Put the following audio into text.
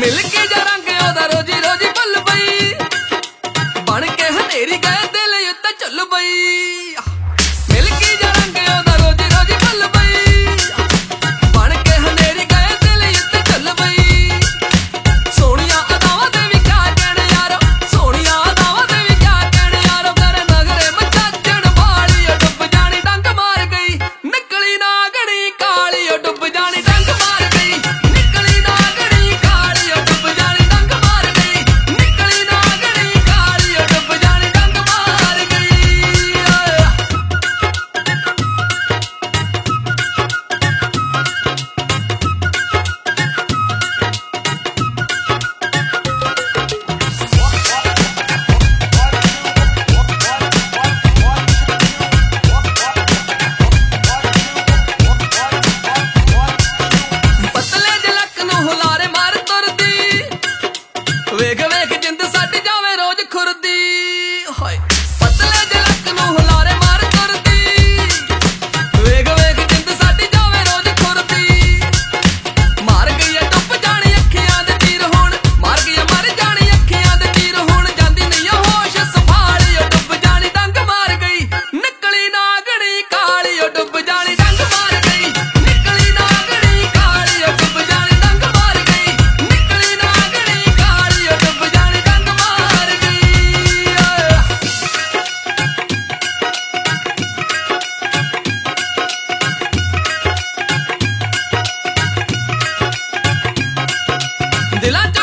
मिल के जा रंग ओदा रोजी रोजी बल पई बन के हनेरी गए दिल उत्ते चल पई मिल के जा रंग ओदा रोजी रोजी बल पई बन के हनेरी गए दिल उत्ते चल पई सोनिया अदावां दे वी क्या कहने यारो सोनिया अदावां दे वी क्या कहने यारो कर नगरे मचाचण वाली डुब जानी डंग मार गई निकली नागणी काली डुब जानी डंग मार गई निकली नागणी काली डुब जानी डंग मार गई निकली नागणी काली डुब जानी डंग मार गई पतले जलक नूं हुलारे मार तुरदी वेख वेख जिंद सट जावे रोज खुरदी हाय पतले जलक नूं हुलारे मार तुरदी वेख वेख जिंद सट जावे रोज खुरदी मार गई डुब जानी अखियां दे तीर हुण मार गई मर जानी अखियां दे तीर हुण जांदी नहीं होश संभाली डुब जानी डंग मार गई निकली नागणी काली डुब जानी डंग मार गई निकली नागणी काली डुब जानी डंग मार गई निकली नागणी काली डुब जानी डंग मार गई दिला